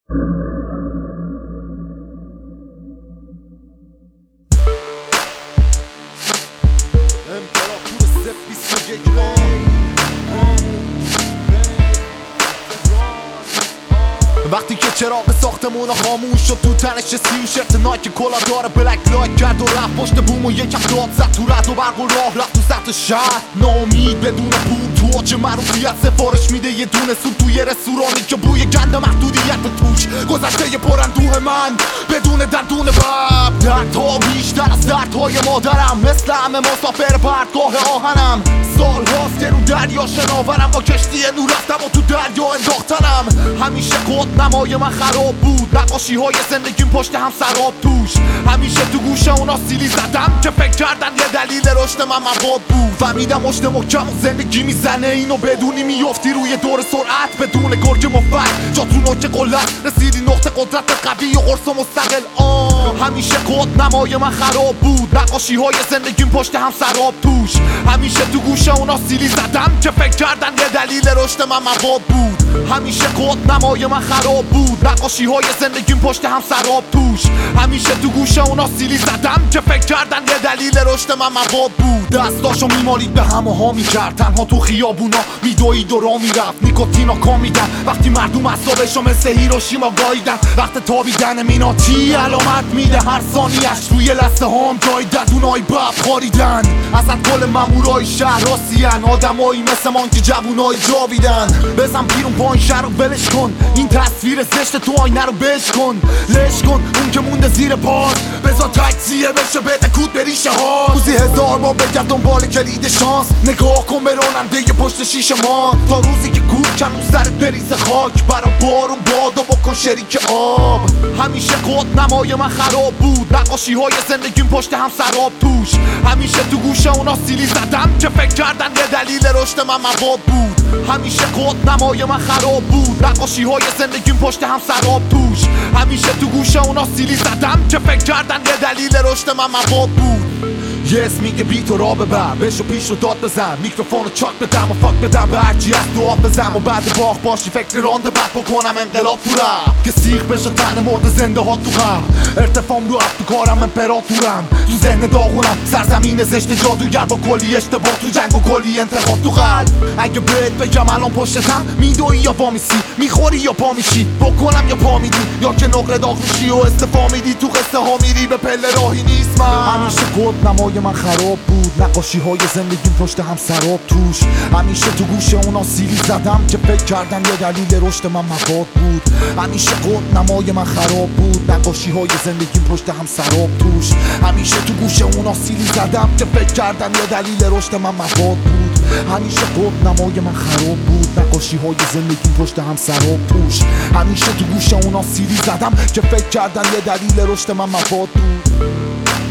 وقتی که چراغ ساختمون خاموش شد تو تنش سیم شرط نایک کلا داره بلک لایک کرد و رفت پشت بوم و یکم داد زد تو رد و برق و راه رفت تو سطح شهر ناامید بدون پول تو آج معروفیت سفارش میده یه دونه سود توی رستورانی که بوی گند محدودیت توش گذشته پراندوه من بدون دندون بب دردها بیشتر از دردهای مادرم مثل همه مسافر پرتگاه آهنم سال هاست که رو دریا شناورم با کشتی نور رفتم و تو دریا انداختنم همیشه کد نمای من خراب بود نقاشی های زندگیم پشت هم سراب توش همیشه تو گوشه اونا سیلی زدم که فکر کردن یه دلیل رشد من مواد بود فهمیدم مشت محکم و زندگی میزنه اینو بدونی میافتی روی دور سرعت بدون گرگ مفت جا تو نوک قلت رسیدی نقطه قدرت قوی و قرص مستقل همیشه کد نمای من خراب بود نقاشی های زندگیم پشت هم سراب توش همیشه تو گوشه اونا سیلی زدم که فکر کردن یه دلیل رشد من مواد بود همیشه کد نمای من خراب بود نقاشی های زندگیم پشت هم سراب توش همیشه تو گوشه اونا سیلی زدم که فکر کردن یه دلیل رشد من مواد بود دستاشو میمالید به هم و ها میکرد تنها تو خیابونا میدوید و را میرفت نیکوتینا کامیدن وقتی مردم اعصابشو مثل هیروشیما گاییدن وقت تابیدن میناتی علامت میده هر ثانیه‌اش روی لثه هام جای ددونای بب خاریدن ازت کل مامورای شهر راسیان آدمایی مثل من که جوونای جاویدن بزن بیرون پایین شهر رو ولش کن این تصویر زشت تو آینه رو بش کن لش کن اون که مونده زیر پاس بذار تکسیه بشه بده کود به ریشه ها روزی 1000 بار بگرد دنبال کلید شانس نگاه کن به راننده پشت شیشه ما تا روزی که کوب کن اون سرت بریز خاک برا بارون باد و بکن شریک آب همیشه کد نمای من خراب بود نقاشی های زندگیم پشت هم سراب توش همیشه تو گوشه اونا سیلی زدم که فکر کردن یه دلیل رشد من مواد بود همیشه کد نمای من خراب بود نقاشی های زندگیم پشت هم سراب توش همیشه تو گوشه اونا سیلی زدم که فکر کردن یه دلیل رشد من مواد بود یه اسمی که بی تو را ببر بشو پیش رو داد بزن میکروفون رو چاک بدم و فاک بدم به هرچی از تو آب بزن و بعد باخ باشی فکر رانده بد بکنم انقلاب تو رفت که سیخ بشه تن مرد زنده ها تو غم ارتفام رو افت تو کارم امپراتورم تو ذهن داغونم سرزمین زشت جادوگر با کلی اشتباه تو جنگ و کلی انتخاب تو قلب اگه بهت بگم الان پشتتم میدوی یا پا میسی میخوری یا پا میشی بکنم یا پا میدی یا که نقره داغ میشی و استفا میدی تو قصه ها میری به پله راهی نیست من همیشه کد نمای من خراب بود نقاشی های زندگیم پشت هم سراب توش همیشه تو گوشه اونا سیلی زدم که فکر کردن یه دلیل رشد من مواد بود همیشه کد نمای من خراب بود نقاشی های زندگیم پشت هم سراب توش همیشه تو گوشه اونا سیلی زدم که فکر کردن یه دلیل رشد من مواد بود همیشه کد نمای من خراب بود نقاشی های زندگیم پشت هم سراب توش همیشه تو گوشه اونا سیلی زدم که فکر کردن یه دلیل رشد من مواد بود